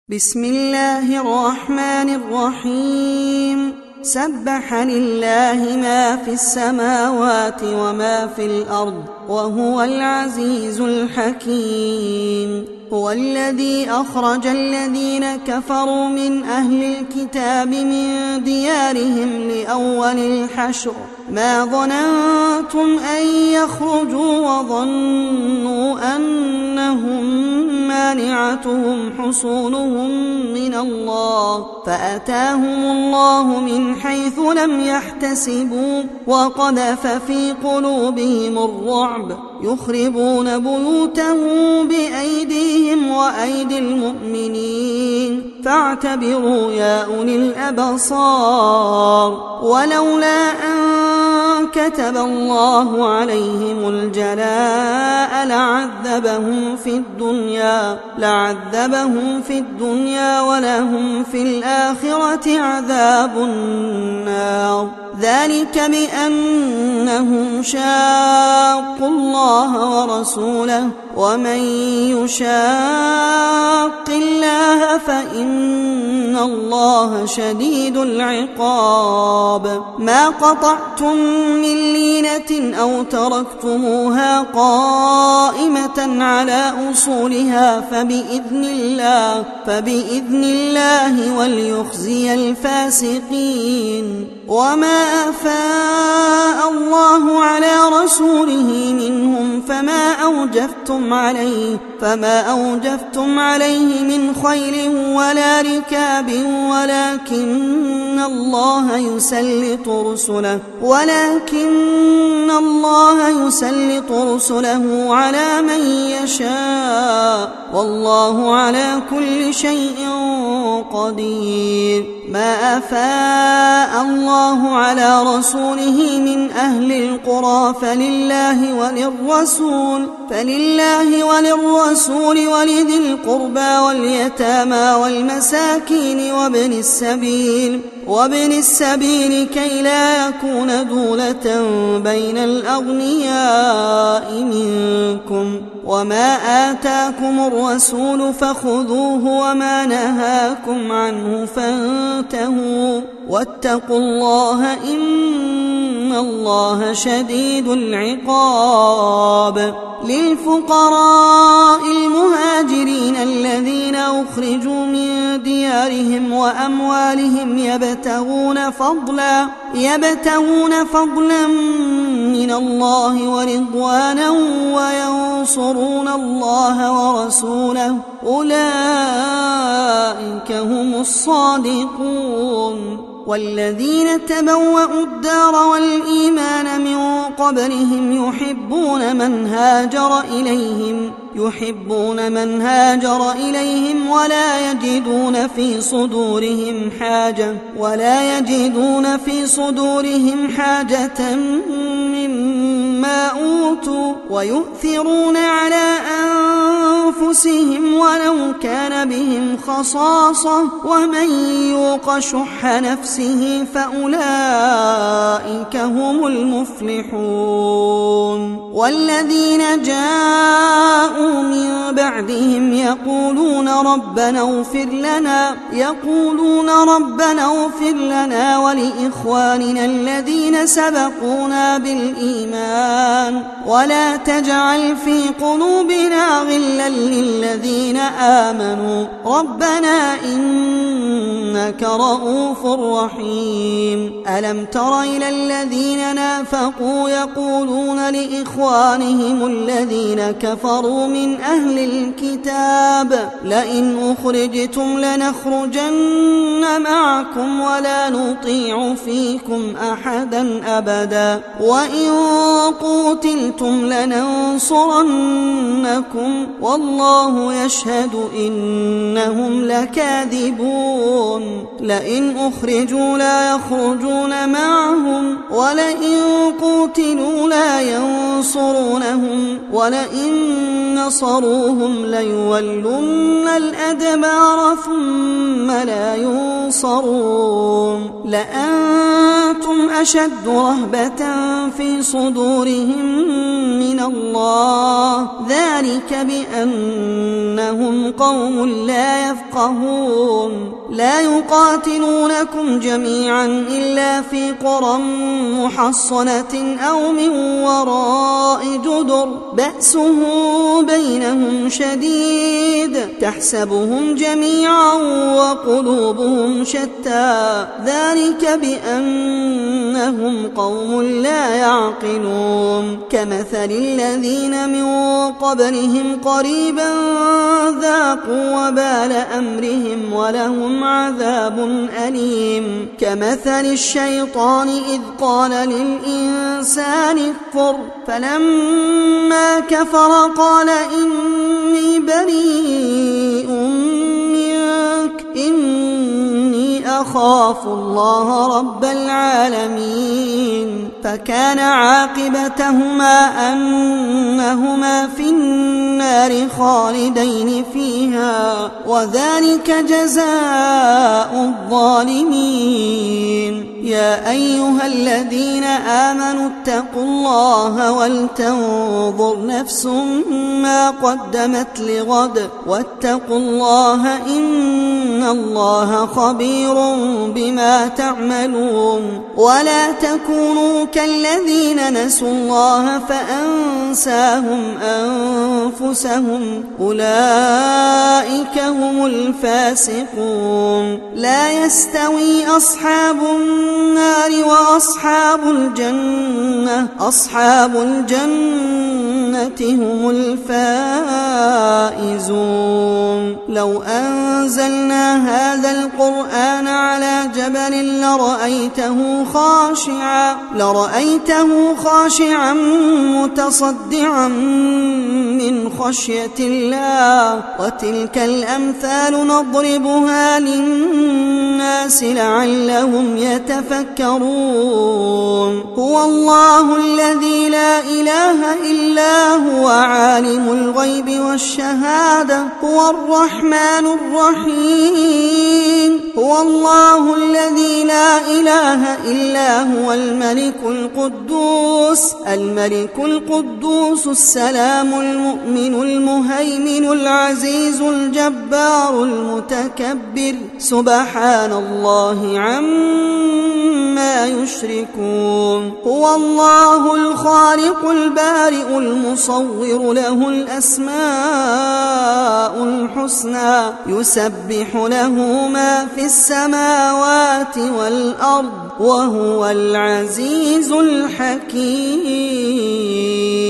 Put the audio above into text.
بسم الله الرحمن الرحيم. سبح لله ما في السماوات وما في الأرض وهو العزيز الحكيم. هو الذي أخرج الذين كفروا من أهل الكتاب من ديارهم لأول الحشر ما ظننتم أن يخرجوا وظنوا أنهم مانعتهم حصونهم من الله فأتاهم الله من حيث لم يحتسبوا وقذف في قلوبهم الرعب يخربون بيوتهم بأيديهم وأيدي المؤمنين فاعتبروا يا أولي الأبصار. ولولا أن كتب الله عليهم الجلاء لعذبهم في الدنيا ولهم في الآخرة عذاب النار. ذلك بأنهم شاقوا الله ورسوله ومن يشاق الله فإن الله شديد العقاب. ما قطعتم من لينة أو تركتموها قائمة على أصولها فبإذن الله وليخزي الفاسقين. وما أفاء الله على رسوله منهم فما أوجفتم عليه من خيل ولا ركاب ولكن الله يسلط رسله على من يشاء والله على كل شيء قدير. ما أفاء الله على رسوله من أهل القرى فلله وللرسول ولذي القربى واليتامى والمساكين وابن السبيل كي لا يكون دولة بين الأغنياء منكم. وما آتاكم الرسول فخذوه وما نهاكم عنه فانتهوا واتقوا الله إن الله شديد العقاب. للفقراء المهاجرين الذين أخرجوا من ديارهم وأموالهم يبتغون فضلا من الله ورضوانا وينصرون الله ورسوله أولئك هم الصادقون. والذين تبوأوا الدار والإيمان من قبلهم يحبون من هاجر إليهم ولا يجدون في صدورهم حاجة مما أوتوا ويؤثرون على أنفسهم ولو كان بهم خصاصة ومن يوق شح نفسه فأولئك هم المفلحون. والذين جاءوا من بعدهم يقولون ربنا اغفر لنا ولإخواننا الذين سبقونا بالإيمان ولا تجعل في قلوبنا غلا للذين آمنوا ربنا إنك رؤوف رحيم. ألم تر إلى الذين نافقوا يقولون لإخوانهم الذين كفروا من أهل الكتاب لئن أخرجتم لنخرجن معكم ولا نطيع فيكم أحدا أبدا وإن قوتلتم لننصرنكم والله يشهد إنهم لكاذبون. لئن أخرجوا لا يخرجون معهم ولئن قوتلوا لا ينصرون لينصرونهم ولئن نصروهم ليولن الأدبار ثم لا ينصرون لأنتم أشد رهبة في صدورهم من الله ذلك بأنهم قوم لا يفقهون لا يقاتلونكم جميعا إلا في قرى محصنة أو من وراء جدر بأسهم بينهم شديد تحسبهم جميعا وقلوبهم شتى ذلك بأنهم قوم لا يعقلون كمثل الذين من قبلهم قريبا ذاقوا وبال أمرهم ولهم عذاب أليم كمثل الشيطان إذ قال للإنسان اكفر فلما كفر قال إني بريء منك إني أخاف الله رب العالمين فكان عاقبتهما أنهما في النار خالدين فيها وذلك جزاء الظالمين يا أيها الذين آمنوا اتقوا الله ولتنظر نفس ما قدمت لغد واتقوا الله إن الله خبير بما تعملون ولا تكونوا كالذين نسوا الله فأنساهم أنفسهم أولئك هم الفاسقون لا يستوي أصحاب النار وأصحاب الجنة أصحاب الجنة هم الفائزون لو أنزلنا هذا القرآن على جبل لرأيته خاشعا متصدعا من خشية الله وتلك الأمثال نضربها للناس لعلهم يتفكرون هو الله الذي لا إله إلا هو عالم الغيب والشهادة هو الرحمن الرحيم هو الله الذي لا إله إلا هو الملك القدوس السلام المؤمن المهيمن العزيز الجبار المتكبر سبحان الله عما يشركون هو الله الخالق البارئ المصور له الأسماء الحسنى يسبح له ما في السماوات والأرض وهو العزيز الحكيم